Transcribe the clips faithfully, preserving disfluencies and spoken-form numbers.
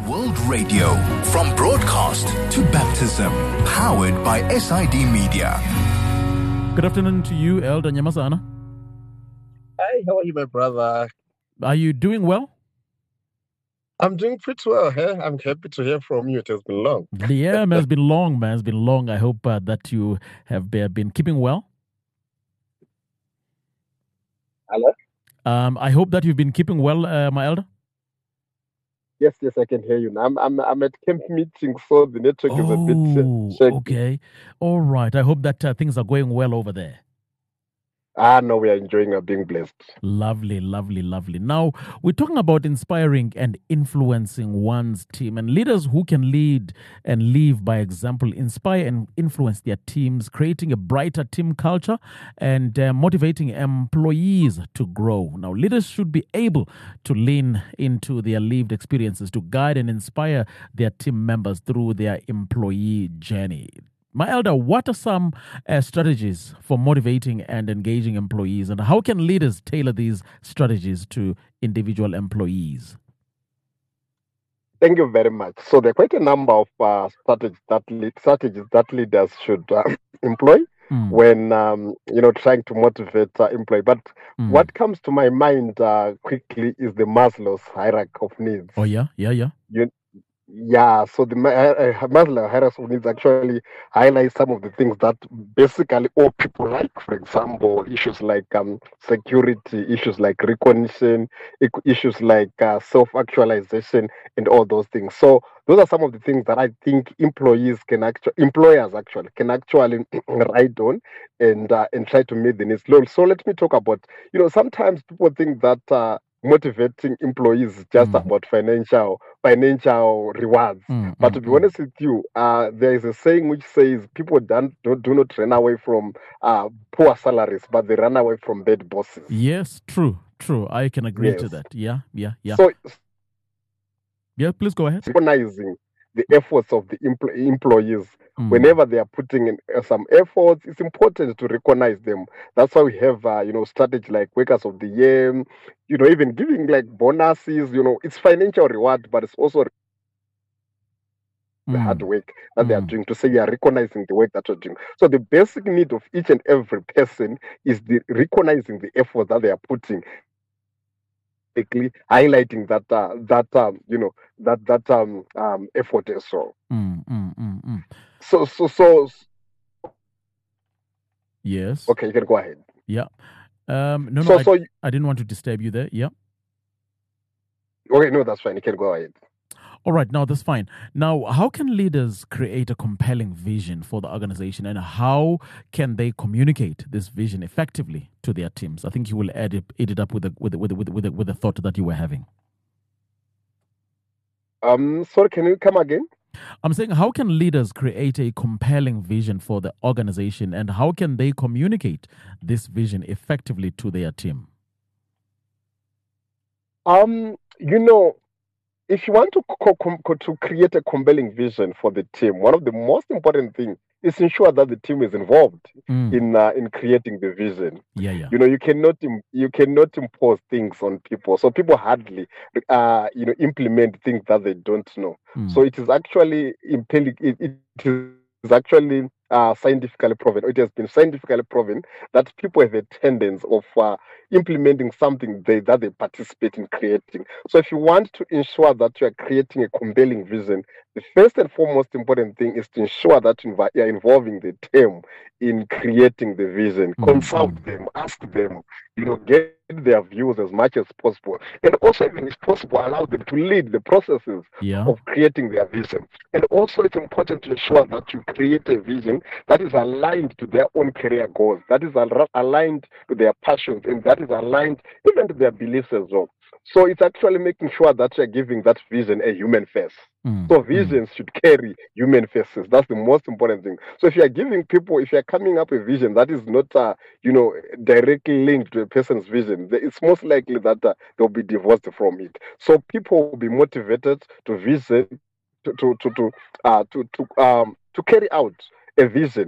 World Radio, from broadcast to baptism, powered by S I D Media. Good afternoon to you, Elder Nyamazana. Hi, how are you, my brother? Are you doing well? I'm doing pretty well. Hey? I'm happy to hear from you. It has been long. Yeah, man, it's been long, man. It's been long. I hope uh, that you have be- been keeping well. Hello? Um, I hope that you've been keeping well, uh, my elder. Yes, yes, I can hear you now. I'm, I'm, I'm at camp meeting, so the network oh, is a bit shaky. Okay. All right. I hope that uh, things are going well over there. Ah, no, we are enjoying our being blessed. Lovely, lovely, lovely. Now, we're talking about inspiring and influencing one's team, and leaders who can lead and live by example, inspire and influence their teams, creating a brighter team culture and uh, motivating employees to grow. Now, leaders should be able to lean into their lived experiences to guide and inspire their team members through their employee journey. My elder, what are some uh, strategies for motivating and engaging employees, and how can leaders tailor these strategies to individual employees? Thank you very much. So there are quite a number of uh, strategies that lead, strategies that leaders should uh, employ mm. when um, you know trying to motivate uh, employee. But mm. what comes to my mind uh, quickly is the Maslow's hierarchy of needs. Oh yeah, yeah, yeah. You, Yeah, so the uh, Maslow hierarchy of needs actually highlights some of the things that basically all people like. For example, issues like um, security, issues like recognition, issues like uh, self-actualization, and all those things. So those are some of the things that I think employees can actually, employers actually can actually write on and uh, and try to meet the needs. So let me talk about, you know, sometimes people think that. Uh, motivating employees is just mm. about financial financial rewards. Mm, but mm, to be mm. honest with you, uh, there is a saying which says people don't, don't, do not run away from uh, poor salaries, but they run away from bad bosses. Yes, true, true. I can agree yes. to that. Yeah, yeah, yeah. So, yeah, please go ahead. Recognizing the efforts of the empl- employees. Mm. Whenever they are putting in uh, some efforts, it's important to recognize them. That's why we have, uh, you know, strategy like Workers of the Year, you know, even giving like bonuses, you know, it's financial reward, but it's also the mm. hard work that mm. they are doing, to say you are recognizing the work that you're doing. So the basic need of each and every person is the recognizing the effort that they are putting, highlighting that uh, that um, you know that that um, um, effort as well. Mm, mm, mm, mm. So so so. Yes. Okay, you can go ahead. Yeah. Um, no, no. So, I, so you, I didn't want to disturb you there. Yeah. Okay, no, that's fine. You can go ahead. All right, now that's fine. Now, how can leaders create a compelling vision for the organization, and how can they communicate this vision effectively to their teams? I think you will add it, add it up with the with the, with the, with the, with the, with the thought that you were having. Um, sorry, can you come again? I'm saying, how can leaders create a compelling vision for the organization, and how can they communicate this vision effectively to their team? Um, you know, if you want to co- co- to create a compelling vision for the team, one of the most important things is ensure that the team is involved mm. in uh, in creating the vision. Yeah, yeah. You know, you cannot Im- you cannot impose things on people, so people hardly uh, you know implement things that they don't know. Mm. So it is actually impelling. It, it is actually uh, scientifically proven. It has been scientifically proven that people have a tendency of uh, implementing something they, that they participate in creating. So if you want to ensure that you are creating a compelling vision, the first and foremost important thing is to ensure that you are involving the team in creating the vision. Mm-hmm. Consult them, ask them, you know, get their views as much as possible. And also, even if possible, allow them to lead the processes yeah. of creating their vision. And also, it's important to ensure that you create a vision that is aligned to their own career goals, that is al- aligned to their passions, and that is aligned even to their beliefs as well. So it's actually making sure that you're giving that vision a human face. Mm, so visions mm. should carry human faces. That's the most important thing. So if you're giving people, if you're coming up with a vision that is not, uh, you know, directly linked to a person's vision, it's most likely that uh, they'll be divorced from it. So people will be motivated to vision, to to to to uh, to to um to carry out a vision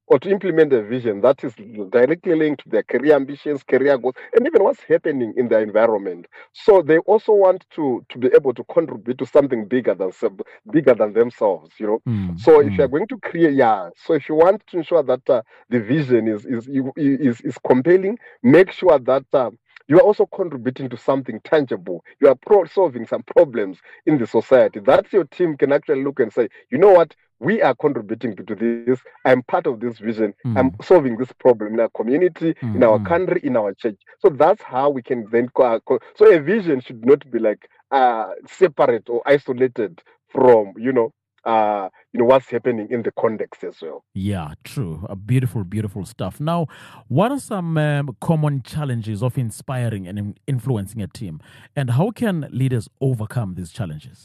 or to implement a vision that is directly linked to their career ambitions, career goals, and even what's happening in their environment. So they also want to to be able to contribute to something bigger than sem- bigger than themselves. You know. Mm, So if mm. you're going to create, yeah. So if you want to ensure that uh, the vision is is you- is is compelling, make sure that. Uh, you are also contributing to something tangible. You are pro- solving some problems in the society. That your team can actually look and say, you know what, we are contributing to, to this. I'm part of this vision. I'm Mm, solving this problem in our community, in mm, our mm. country, in our church. So that's how we can then. Co- uh, co- so a vision should not be like uh, separate or isolated from, you know, uh, you know what's happening in the context as well. Yeah, true. Uh, beautiful, beautiful stuff. Now, what are some um, common challenges of inspiring and in- influencing a team? And how can leaders overcome these challenges?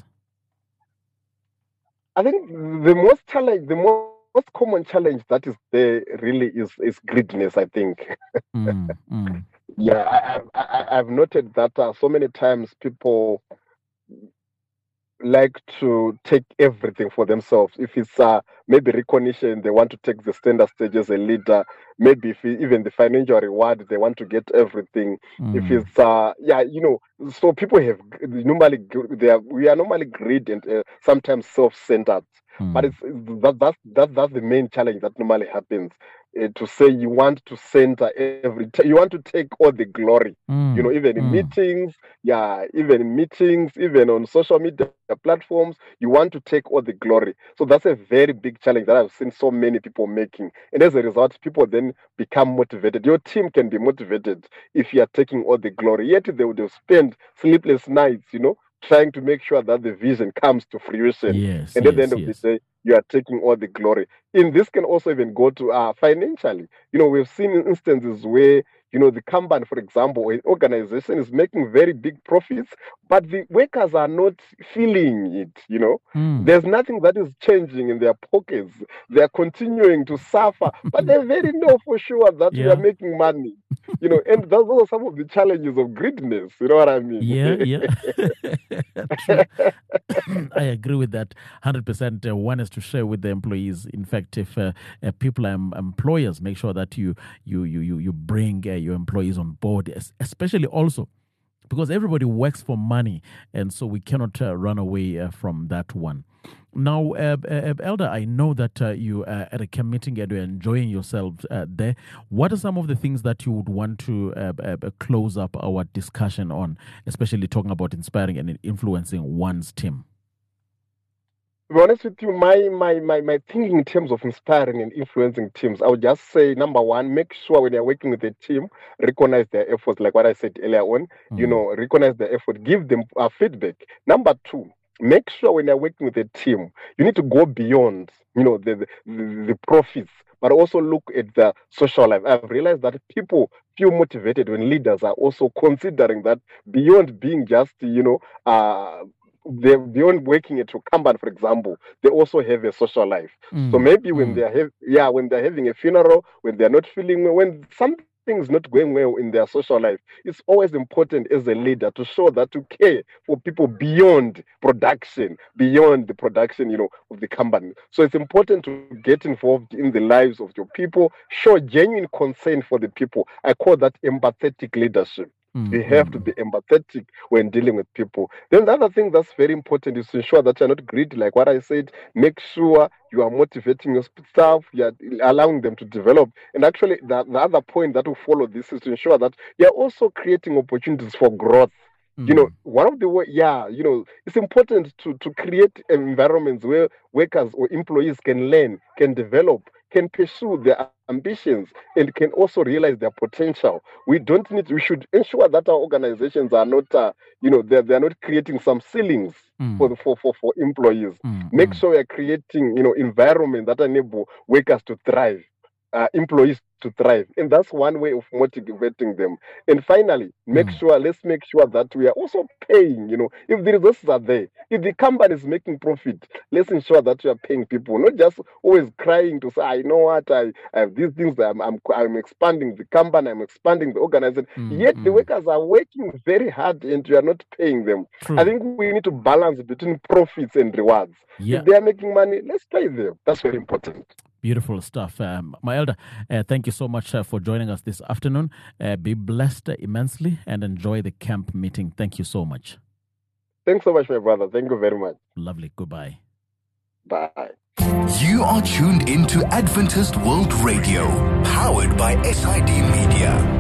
I think the most challenge, the most most common challenge that is there really is is greediness. I think. Mm, mm, Yeah, I, I, I- I've noted that uh, so many times people like to take everything for themselves. If it's uh, maybe recognition, they want to take the standard stage as a leader. Maybe if it- even the financial reward, they want to get everything. If mm, it's uh, yeah, you know, so people have normally they are we are normally greedy and uh, sometimes self-centered. But mm, it's that that's that, that's the main challenge that normally happens. Uh, to say you want to center every, t- you want to take all the glory. You know, mm, even in mm. meetings, yeah, even in meetings, even on social media platforms, you want to take all the glory. So that's a very big challenge that I've seen so many people making. And as a result, people then become motivated. Your team can be motivated if you are taking all the glory. Yet they would have spent sleepless nights, you know, trying to make sure that the vision comes to fruition. Yes, And at the end yes, of the yes. day, you are taking all the glory. In this can also even go to uh, financially. You know, we've seen instances where you know, the company, for example, an organization is making very big profits, but the workers are not feeling it, you know. Mm. There's nothing that is changing in their pockets. They're continuing to suffer, but they very know for sure that we are Yeah. making money, you know, and those are some of the challenges of greediness, you know what I mean? Yeah, yeah. True. I agree with that one hundred percent. Uh, one is to share with the employees. In fact, if uh, uh, people are em- employers, make sure that you you you you, you bring uh, your employees on board, es- especially also because everybody works for money, and so we cannot uh, run away uh, from that one. Now, uh, uh, Elder, I know that uh, you are at a camp meeting and you're enjoying yourself uh, there. What are some of the things that you would want to uh, uh, uh, close up our discussion on, especially talking about inspiring and influencing one's team? To be honest with you, my, my, my, my thinking in terms of inspiring and influencing teams, I would just say number one, make sure when you're working with a team, recognize their efforts, like what I said earlier on, you Mm. know, recognize their effort, give them uh, feedback. Number two, make sure when you're working with a team, you need to go beyond, you know, the, the, the profits, but also look at the social life. I've realized that people feel motivated when leaders are also considering that beyond being just, you know, uh, they beyond working at your company, for example, they also have a social life. So Mm. maybe when Mm. they are have, yeah, when they're having a funeral, when they're not feeling well, when something is not going well in their social life, it's always important as a leader to show that you care for people beyond production, beyond the production, you know, of the company. So it's important to get involved in the lives of your people, show genuine concern for the people. I call that empathetic leadership. Mm. You have to Mm. be empathetic when dealing with people. Then the other thing that's very important is to ensure that you're not greedy. Like what I said, make sure you are motivating your staff, you are allowing them to develop. And actually, the, the other point that will follow this is to ensure that you're also creating opportunities for growth. You know, Mm. one of the way, yeah, you know, it's important to to create environments where workers or employees can learn, can develop, can pursue their ambitions, and can also realize their potential. We don't need. We should ensure that our organizations are not, uh, you know, they're they're not creating some ceilings for Mm. the for for, for employees. Mm. Make Mm. sure we're creating, you know, environment that enable workers to thrive, uh, employees to thrive, and that's one way of motivating them. And finally, make Mm. sure let's make sure that we are also paying. You know, if the resources are there, if the company is making profit, let's ensure that we are paying people, not just always crying to say, I know what I, I have these things. I'm, I'm I'm expanding the company, I'm expanding the organization. Mm. Yet the Mm. workers are working very hard, and you are not paying them. I True. think we need to balance between profits and rewards. Yeah. If they are making money, let's pay them. That's very important. Beautiful stuff. Um, my elder, uh, thank you so much uh, for joining us this afternoon. Uh, be blessed immensely and enjoy the camp meeting. Thank you so much. Thanks so much, my brother. Thank you very much. Lovely. Goodbye. Bye. You are tuned into Adventist World Radio, powered by S I D Media.